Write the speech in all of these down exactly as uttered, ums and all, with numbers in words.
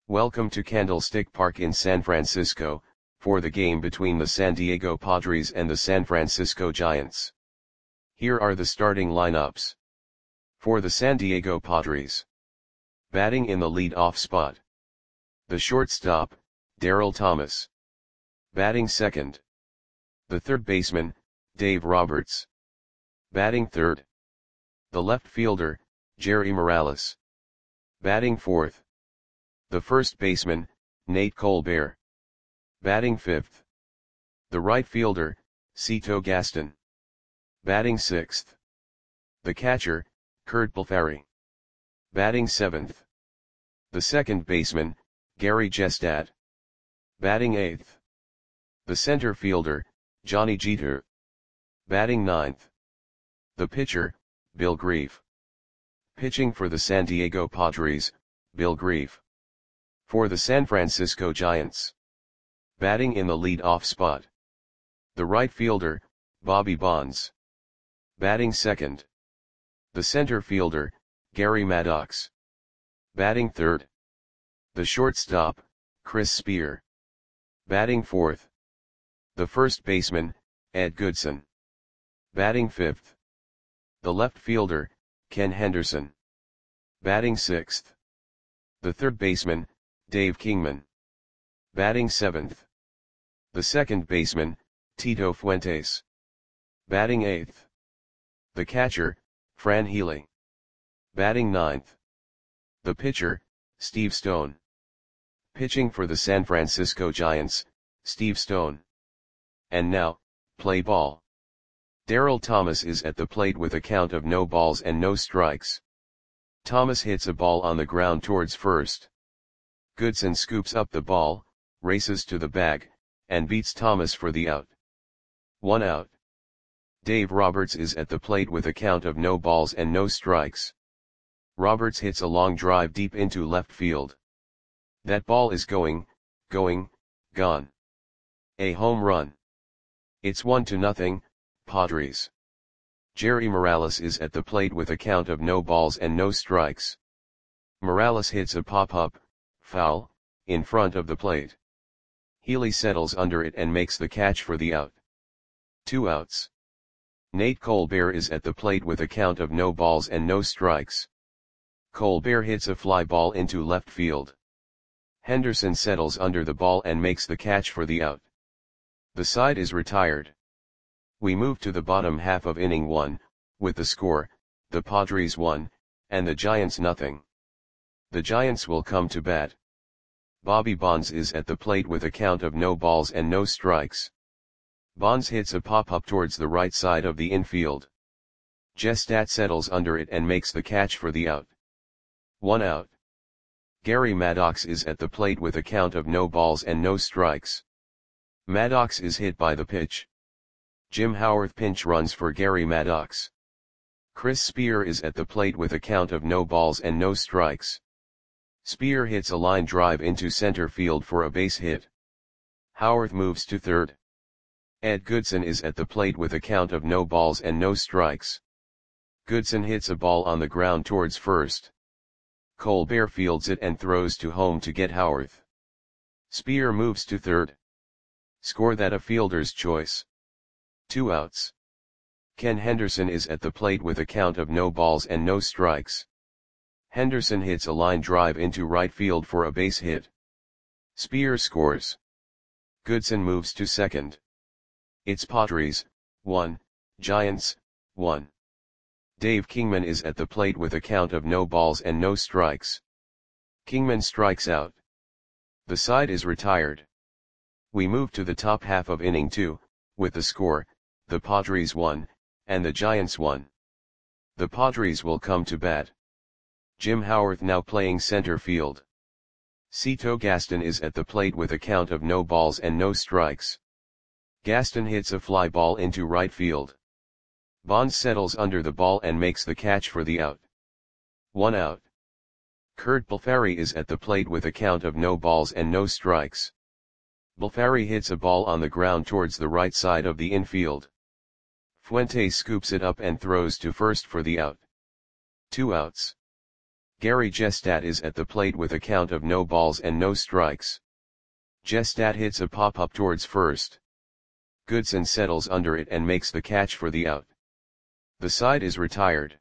Welcome to Candlestick Park in San Francisco, for the game between the San Diego Padres and the San Francisco Giants. Here are the starting lineups. For the San Diego Padres. Batting in the lead-off spot. The shortstop, Daryl Thomas. Batting second. The third baseman, Dave Roberts. Batting third. The left fielder, Jerry Morales. Batting fourth. The first baseman, Nate Colbert. Batting fifth. The right fielder, Cito Gaston. Batting sixth. The catcher, Curt Blefary. Batting seventh. The second baseman, Gary Jestad. Batting eighth. The center fielder, Johnny Jeter. Batting ninth. The pitcher, Bill Grief. Pitching for the San Diego Padres, Bill Grief. For the San Francisco Giants. Batting in the lead-off spot. The right fielder, Bobby Bonds. Batting second. The center fielder, Gary Maddox. Batting third. The shortstop, Chris Spear. Batting fourth. The first baseman, Ed Goodson. Batting fifth. The left fielder, Ken Henderson. Batting sixth. The third baseman, Dave Kingman. Batting seventh. The second baseman, Tito Fuentes. Batting eighth. The catcher, Fran Healy. Batting ninth. The pitcher, Steve Stone. Pitching for the San Francisco Giants, Steve Stone. And now, play ball. Daryl Thomas is at the plate with a count of no balls and no strikes. Thomas hits a ball on the ground towards first. Goodson scoops up the ball, races to the bag, and beats Thomas for the out. One out. Dave Roberts is at the plate with a count of no balls and no strikes. Roberts hits a long drive deep into left field. That ball is going, going, gone. A home run. It's one to nothing, Padres. Jerry Morales is at the plate with a count of no balls and no strikes. Morales hits a pop-up, foul, in front of the plate. Healy settles under it and makes the catch for the out. Two outs. Nate Colbert is at the plate with a count of no balls and no strikes. Colbert hits a fly ball into left field. Henderson settles under the ball and makes the catch for the out. The side is retired. We move to the bottom half of inning one, with the score, the Padres one, and the Giants nothing. The Giants will come to bat. Bobby Bonds is at the plate with a count of no balls and no strikes. Bonds hits a pop-up towards the right side of the infield. Jestad settles under it and makes the catch for the out. One out. Gary Maddox is at the plate with a count of no balls and no strikes. Maddox is hit by the pitch. Jim Howarth pinch runs for Gary Maddox. Chris Spear is at the plate with a count of no balls and no strikes. Spear hits a line drive into center field for a base hit. Howarth moves to third. Ed Goodson is at the plate with a count of no balls and no strikes. Goodson hits a ball on the ground towards first. Colbert fields it and throws to home to get Howarth. Spear moves to third. Score that a fielder's choice. Two outs. Ken Henderson is at the plate with a count of no balls and no strikes. Henderson hits a line drive into right field for a base hit. Spear scores. Goodson moves to second. It's Padres, one, Giants, one. Dave Kingman is at the plate with a count of no balls and no strikes. Kingman strikes out. The side is retired. We move to the top half of inning two, with the score, the Padres one, and the Giants one. The Padres will come to bat. Jim Howarth now playing center field. Cito Gaston is at the plate with a count of no balls and no strikes. Gaston hits a fly ball into right field. Bonds settles under the ball and makes the catch for the out. One out. Curt Blefary is at the plate with a count of no balls and no strikes. Blefary hits a ball on the ground towards the right side of the infield. Fuentes scoops it up and throws to first for the out. Two outs. Gary Gestad is at the plate with a count of no balls and no strikes. Gestad hits a pop-up towards first. Goodson settles under it and makes the catch for the out. The side is retired.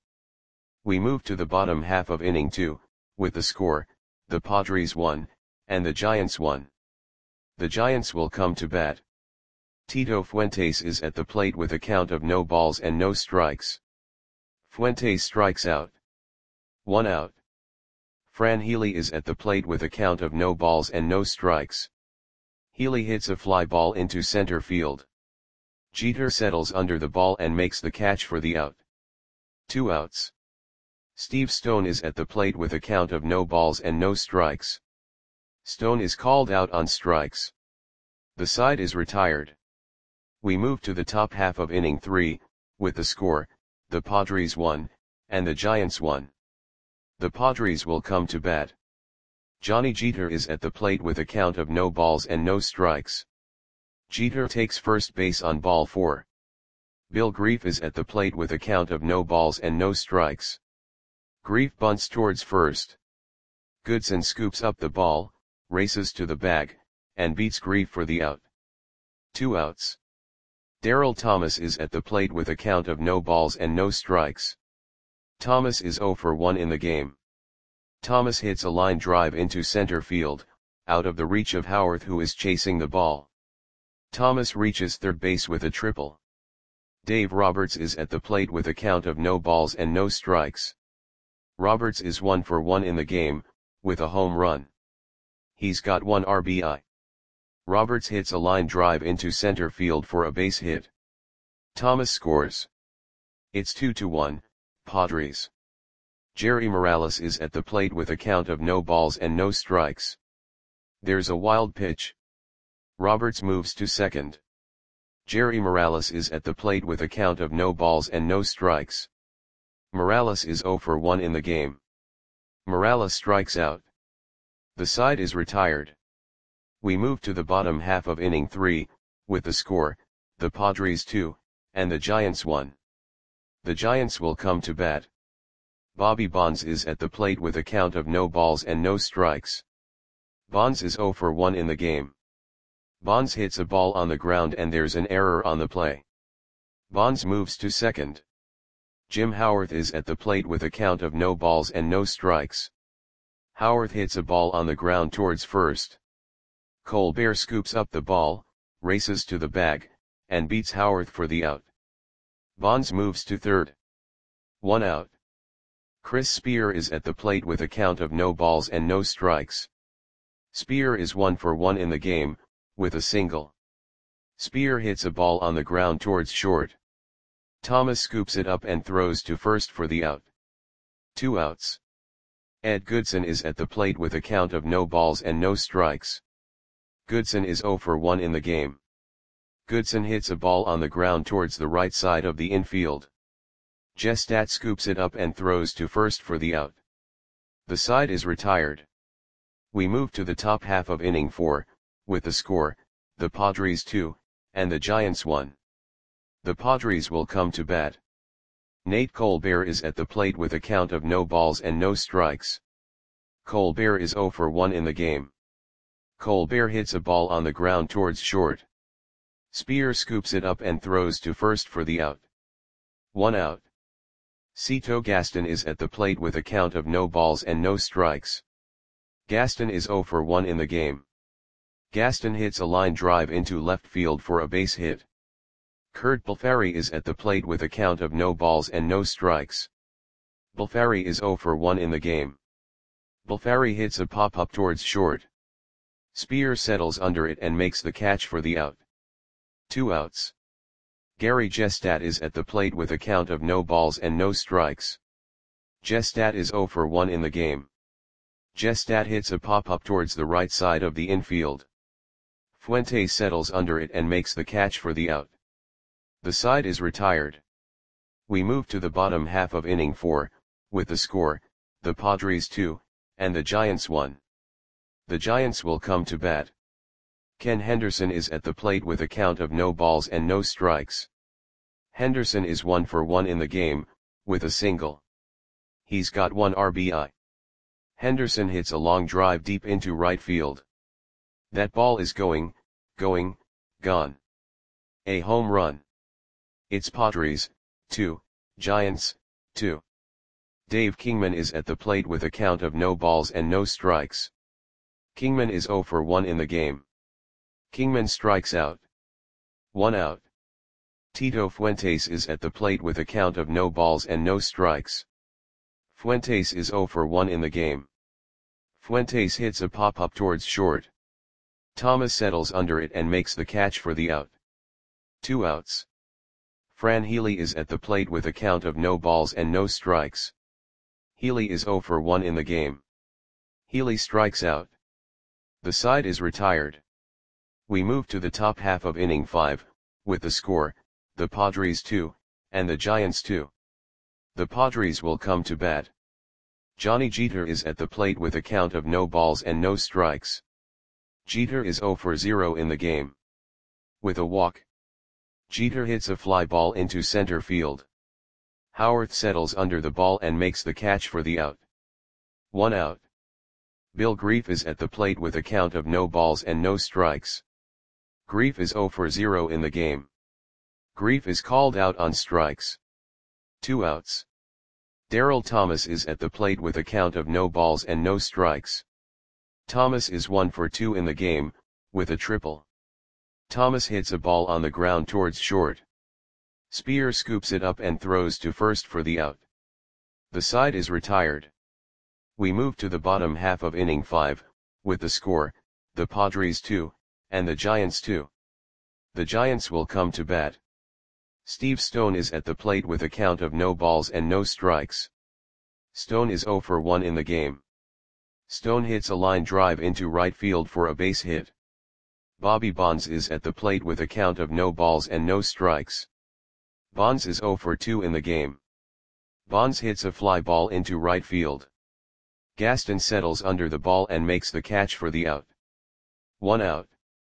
We move to the bottom half of inning two, with the score, the Padres one, and the Giants one. The Giants will come to bat. Tito Fuentes is at the plate with a count of no balls and no strikes. Fuentes strikes out. One out. Fran Healy is at the plate with a count of no balls and no strikes. Healy hits a fly ball into center field. Jeter settles under the ball and makes the catch for the out. Two outs. Steve Stone is at the plate with a count of no balls and no strikes. Stone is called out on strikes. The side is retired. We move to the top half of inning three, with the score, the Padres one, and the Giants one. The Padres will come to bat. Johnny Jeter is at the plate with a count of no balls and no strikes. Jeter takes first base on ball four. Bill Grief is at the plate with a count of no balls and no strikes. Grief bunts towards first. Goodson scoops up the ball, races to the bag, and beats Grief for the out. Two outs. Darryl Thomas is at the plate with a count of no balls and no strikes. Thomas is oh for one in the game. Thomas hits a line drive into center field, out of the reach of Howarth, who is chasing the ball. Thomas reaches third base with a triple. Dave Roberts is at the plate with a count of no balls and no strikes. Roberts is one for one in the game, with a home run. He's got one R B I. Roberts hits a line drive into center field for a base hit. Thomas scores. It's two to one, Padres. Jerry Morales is at the plate with a count of no balls and no strikes. There's a wild pitch. Roberts moves to second. Jerry Morales is at the plate with a count of no balls and no strikes. Morales is oh for one in the game. Morales strikes out. The side is retired. We move to the bottom half of inning three, with the score, the Padres two, and the Giants one. The Giants will come to bat. Bobby Bonds is at the plate with a count of no balls and no strikes. Bonds is oh for one in the game. Bonds hits a ball on the ground and there's an error on the play. Bonds moves to second. Jim Howarth is at the plate with a count of no balls and no strikes. Howarth hits a ball on the ground towards first. Colbert scoops up the ball, races to the bag, and beats Howarth for the out. Bonds moves to third. One out. Chris Spear is at the plate with a count of no balls and no strikes. Spear is one for one in the game, with a single. Spear hits a ball on the ground towards short. Thomas scoops it up and throws to first for the out. Two outs. Ed Goodson is at the plate with a count of no balls and no strikes. Goodson is oh for one in the game. Goodson hits a ball on the ground towards the right side of the infield. Gestad scoops it up and throws to first for the out. The side is retired. We move to the top half of inning four, with the score, the Padres two, and the Giants one. The Padres will come to bat. Nate Colbert is at the plate with a count of no balls and no strikes. Colbert is oh for one in the game. Colbert hits a ball on the ground towards short. Spear scoops it up and throws to first for the out. One out. Cito Gaston is at the plate with a count of no balls and no strikes. Gaston is oh for one in the game. Gaston hits a line drive into left field for a base hit. Kurt Balfari is at the plate with a count of no balls and no strikes. Balfari is oh for one in the game. Balfari hits a pop-up towards short. Spear settles under it and makes the catch for the out. Two outs. Gary Gestad is at the plate with a count of no balls and no strikes. Gestad is oh for one in the game. Gestad hits a pop-up towards the right side of the infield. Fuentes settles under it and makes the catch for the out. The side is retired. We move to the bottom half of inning four, with the score, the Padres two, and the Giants one. The Giants will come to bat. Ken Henderson is at the plate with a count of no balls and no strikes. Henderson is one for one in the game, with a single. He's got one R B I. Henderson hits a long drive deep into right field. That ball is going, going, gone. A home run. It's Padres, two, Giants, two. Dave Kingman is at the plate with a count of no balls and no strikes. Kingman is zero for one in the game. Kingman strikes out. One out. Tito Fuentes is at the plate with a count of no balls and no strikes. Fuentes is zero for one in the game. Fuentes hits a pop-up towards short. Thomas settles under it and makes the catch for the out. Two outs. Fran Healy is at the plate with a count of no balls and no strikes. Healy is zero for one in the game. Healy strikes out. The side is retired. We move to the top half of inning five, with the score, the Padres two, and the Giants two. The Padres will come to bat. Johnny Jeter is at the plate with a count of no balls and no strikes. Jeter is zero for zero in the game. With a walk. Jeter hits a fly ball into center field. Howarth settles under the ball and makes the catch for the out. One out. Bill Grief is at the plate with a count of no balls and no strikes. Grief is zero for zero in the game. Grief is called out on strikes. Two outs. Darryl Thomas is at the plate with a count of no balls and no strikes. Thomas is one for two in the game, with a triple. Thomas hits a ball on the ground towards short. Spear scoops it up and throws to first for the out. The side is retired. We move to the bottom half of inning five, with the score, the Padres two, and the Giants two. The Giants will come to bat. Steve Stone is at the plate with a count of no balls and no strikes. Stone is zero for one in the game. Stone hits a line drive into right field for a base hit. Bobby Bonds is at the plate with a count of no balls and no strikes. Bonds is zero for two in the game. Bonds hits a fly ball into right field. Gaston settles under the ball and makes the catch for the out. One out.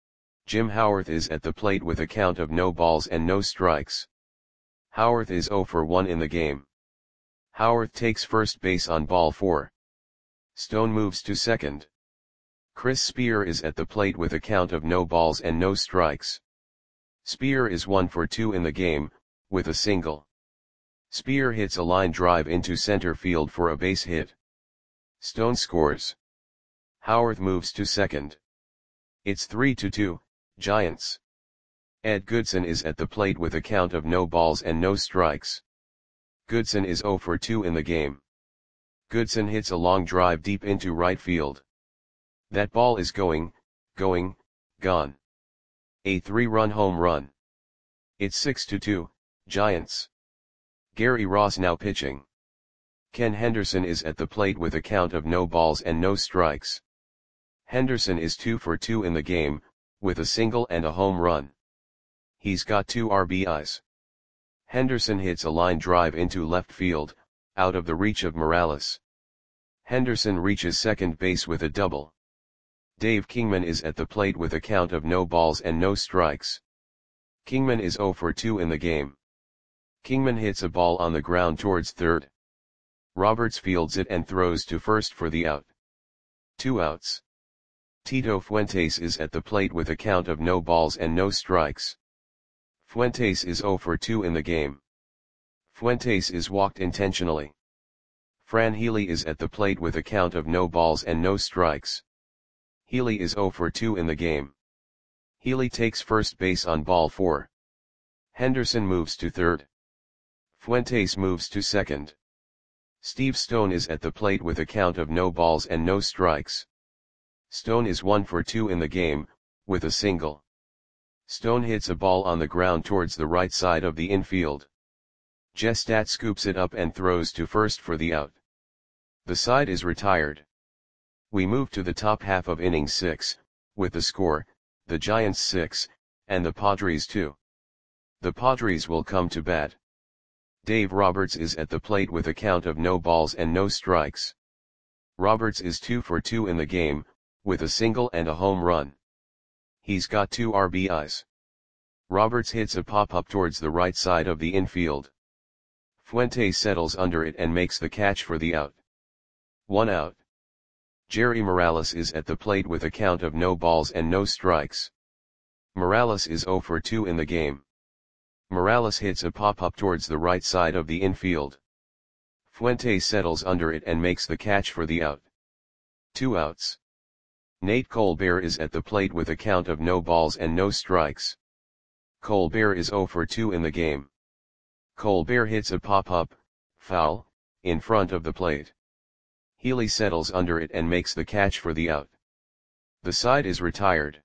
Jim Howarth is at the plate with a count of no balls and no strikes. Howarth is zero for one in the game. Howarth takes first base on ball four. Stone moves to second. Chris Spear is at the plate with a count of no balls and no strikes. Spear is one for two in the game, with a single. Spear hits a line drive into center field for a base hit. Stone scores. Howarth moves to second. It's three to two, Giants. Ed Goodson is at the plate with a count of no balls and no strikes. Goodson is zero for two in the game. Goodson hits a long drive deep into right field. That ball is going, going, gone. A three-run home run. It's six to two, Giants. Gary Ross now pitching. Ken Henderson is at the plate with a count of no balls and no strikes. Henderson is two for two in the game, with a single and a home run. He's got two R B Is. Henderson hits a line drive into left field, out of the reach of Morales. Henderson reaches second base with a double. Dave Kingman is at the plate with a count of no balls and no strikes. Kingman is zero for two in the game. Kingman hits a ball on the ground towards third. Roberts fields it and throws to first for the out. Two outs. Tito Fuentes is at the plate with a count of no balls and no strikes. Fuentes is zero for two in the game. Fuentes is walked intentionally. Fran Healy is at the plate with a count of no balls and no strikes. Healy is zero for two in the game. Healy takes first base on ball four. Henderson moves to third. Fuentes moves to second. Steve Stone is at the plate with a count of no balls and no strikes. Stone is one for two in the game, with a single. Stone hits a ball on the ground towards the right side of the infield. Gestat scoops it up and throws to first for the out. The side is retired. We move to the top half of inning six, with the score, the Giants six, and the Padres two. The Padres will come to bat. Dave Roberts is at the plate with a count of no balls and no strikes. Roberts is two for two in the game, with a single and a home run. He's got two R B Is. Roberts hits a pop-up towards the right side of the infield. Fuentes settles under it and makes the catch for the out. One out. Jerry Morales is at the plate with a count of no balls and no strikes. Morales is zero for two in the game. Morales hits a pop-up towards the right side of the infield. Fuentes settles under it and makes the catch for the out. Two outs. Nate Colbert is at the plate with a count of no balls and no strikes. Colbert is zero for two in the game. Colbert hits a pop-up, foul, in front of the plate. Healy settles under it and makes the catch for the out. The side is retired.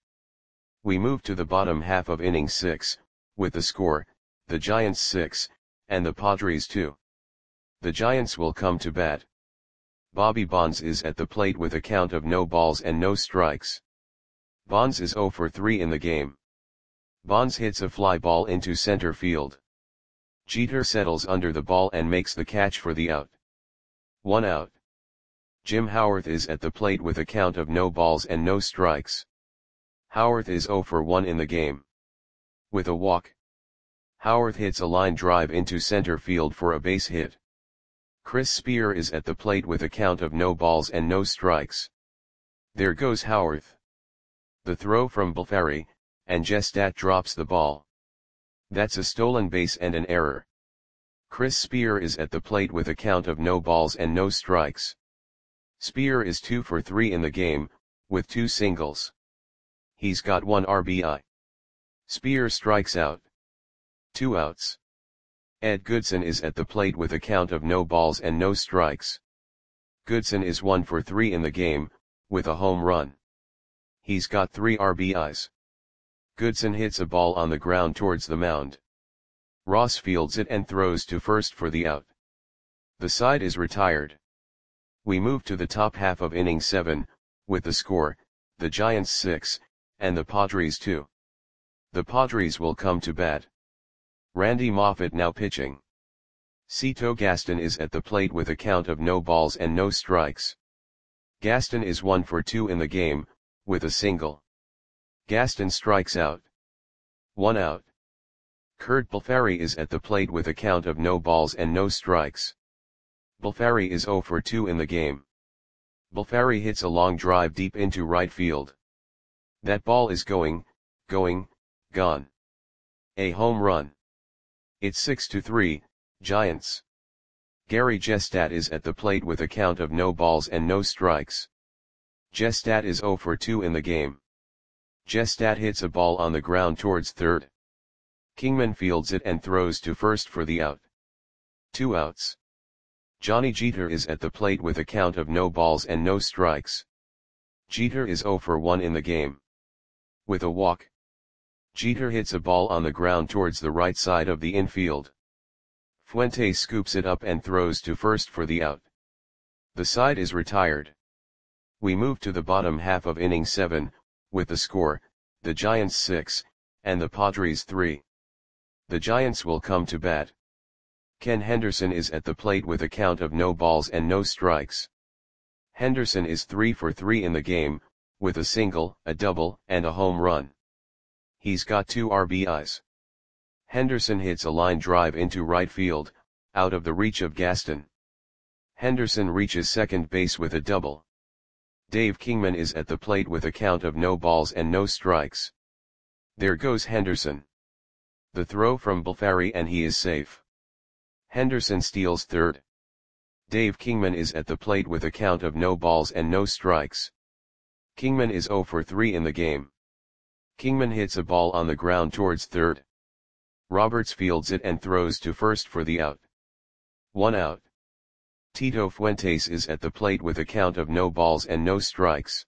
We move to the bottom half of inning six, with the score, the Giants six, and the Padres two. The Giants will come to bat. Bobby Bonds is at the plate with a count of no balls and no strikes. Bonds is zero for three in the game. Bonds hits a fly ball into center field. Jeter settles under the ball and makes the catch for the out. One out. Jim Howarth is at the plate with a count of no balls and no strikes. Howarth is zero for one in the game. With a walk. Howarth hits a line drive into center field for a base hit. Chris Spear is at the plate with a count of no balls and no strikes. There goes Howarth. The throw from Balfari, and Gestat drops the ball. That's a stolen base and an error. Chris Spear is at the plate with a count of no balls and no strikes. Spear is two for three in the game, with two singles. He's got one R B I. Spear strikes out. Two outs. Ed Goodson is at the plate with a count of no balls and no strikes. Goodson is one for three in the game, with a home run. He's got three R B Is. Goodson hits a ball on the ground towards the mound. Ross fields it and throws to first for the out. The side is retired. We move to the top half of inning seven, with the score, the Giants six, and the Padres two. The Padres will come to bat. Randy Moffett now pitching. Cito Gaston is at the plate with a count of no balls and no strikes. Gaston is one for two in the game, with a single. Gaston strikes out. One out. Kurt Balfari is at the plate with a count of no balls and no strikes. Balfari is zero for two in the game. Balfari hits a long drive deep into right field. That ball is going, going, gone. A home run. It's six to three, Giants. Gary Gestat is at the plate with a count of no balls and no strikes. Gestat is zero for two in the game. Gestat hits a ball on the ground towards third. Kingman fields it and throws to first for the out. Two outs. Johnny Jeter is at the plate with a count of no balls and no strikes. Jeter is zero for one in the game. With a walk. Jeter hits a ball on the ground towards the right side of the infield. Fuentes scoops it up and throws to first for the out. The side is retired. We move to the bottom half of inning seven, with the score, the Giants six, and the Padres three. The Giants will come to bat. Ken Henderson is at the plate with a count of no balls and no strikes. Henderson is three for three in the game, with a single, a double, and a home run. He's got two R B Is. Henderson hits a line drive into right field, out of the reach of Gaston. Henderson reaches second base with a double. Dave Kingman is at the plate with a count of no balls and no strikes. There goes Henderson. The throw from Balfari and he is safe. Henderson steals third. Dave Kingman is at the plate with a count of no balls and no strikes. Kingman is zero for three in the game. Kingman hits a ball on the ground towards third. Roberts fields it and throws to first for the out. One out. Tito Fuentes is at the plate with a count of no balls and no strikes.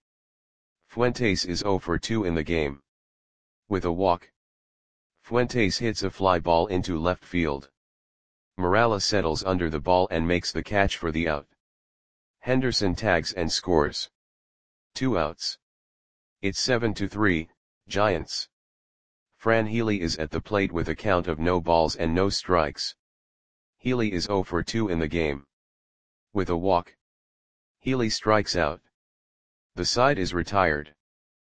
Fuentes is zero for two in the game. With a walk. Fuentes hits a fly ball into left field. Morales settles under the ball and makes the catch for the out. Henderson tags and scores. Two outs. It's seven to three, Giants. Fran Healy is at the plate with a count of no balls and no strikes. Healy is zero for two in the game. With a walk. Healy strikes out. The side is retired.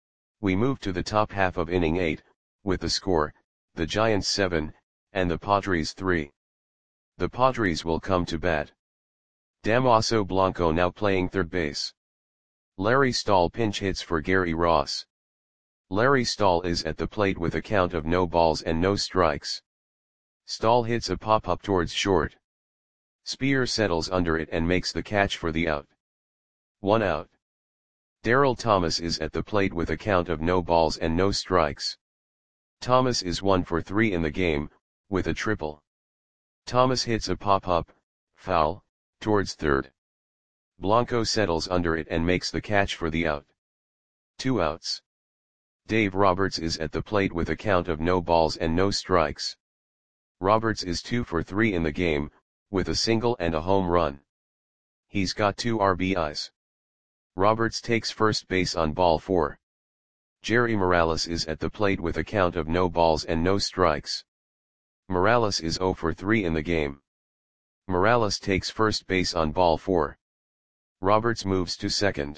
We move to the top half of inning eight, with the score, the Giants seven, and the Padres three. The Padres will come to bat. Damaso Blanco now playing third base. Larry Stahl pinch hits for Gary Ross. Larry Stahl is at the plate with a count of no balls and no strikes. Stahl hits a pop-up towards short. Spear settles under it and makes the catch for the out. One out. Darryl Thomas is at the plate with a count of no balls and no strikes. Thomas is one for three in the game, with a triple. Thomas hits a pop-up, foul, towards third. Blanco settles under it and makes the catch for the out. Two outs. Dave Roberts is at the plate with a count of no balls and no strikes. Roberts is two for three in the game, with a single and a home run. He's got two R B Is. Roberts takes first base on ball four. Jerry Morales is at the plate with a count of no balls and no strikes. Morales is zero for three in the game. Morales takes first base on ball four. Roberts moves to second.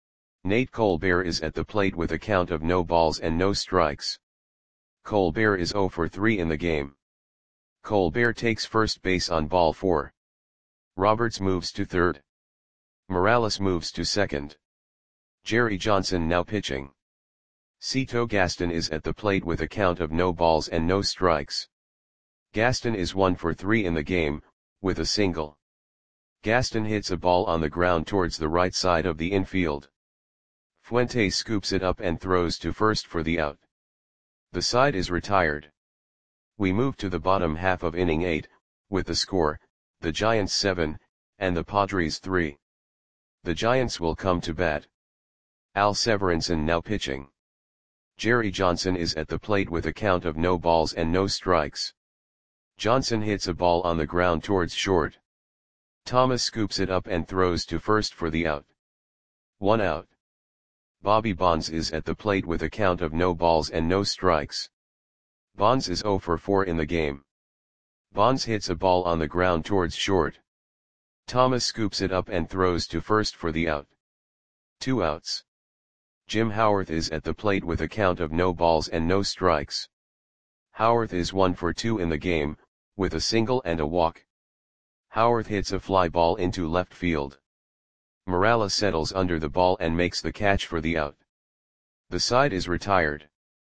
Nate Colbert is at the plate with a count of no balls and no strikes. Colbert is zero for three in the game. Colbert takes first base on ball four. Roberts moves to third. Morales moves to second. Jerry Johnson now pitching. Cito Gaston is at the plate with a count of no balls and no strikes. Gaston is one for three in the game, with a single. Gaston hits a ball on the ground towards the right side of the infield. Fuentes scoops it up and throws to first for the out. The side is retired. We move to the bottom half of inning eight, with the score, the Giants seven, and the Padres three. The Giants will come to bat. Al Severinsen now pitching. Jerry Johnson is at the plate with a count of no balls and no strikes. Johnson hits a ball on the ground towards short. Thomas scoops it up and throws to first for the out. One out. Bobby Bonds is at the plate with a count of no balls and no strikes. Bonds is zero for four in the game. Bonds hits a ball on the ground towards short. Thomas scoops it up and throws to first for the out. Two outs. Jim Howarth is at the plate with a count of no balls and no strikes. Howarth is one for two in the game, with a single and a walk. Howarth hits a fly ball into left field. Morales settles under the ball and makes the catch for the out. The side is retired.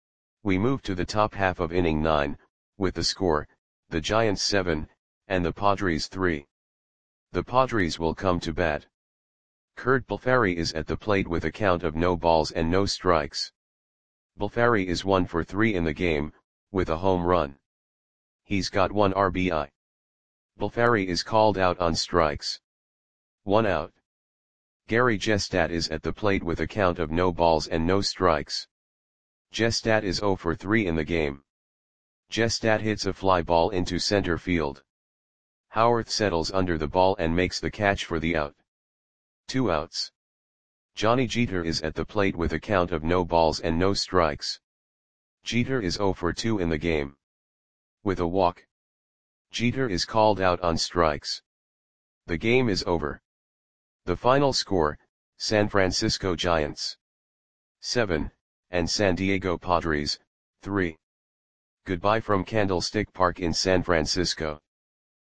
We move to the top half of inning nine, with the score, the Giants seven, and the Padres three. The Padres will come to bat. Kurt Balfari is at the plate with a count of no balls and no strikes. Balfari is one for three in the game, with a home run. He's got one R B I. Balfari is called out on strikes. One out. Gary Gestat is at the plate with a count of no balls and no strikes. Gestat is zero for three in the game. Gestat hits a fly ball into center field. Howarth settles under the ball and makes the catch for the out. Two outs. Johnny Jeter is at the plate with a count of no balls and no strikes. Jeter is zero for two in the game. With a walk. Jeter is called out on strikes. The game is over. The final score, San Francisco Giants seven, and San Diego Padres three. Goodbye from Candlestick Park in San Francisco.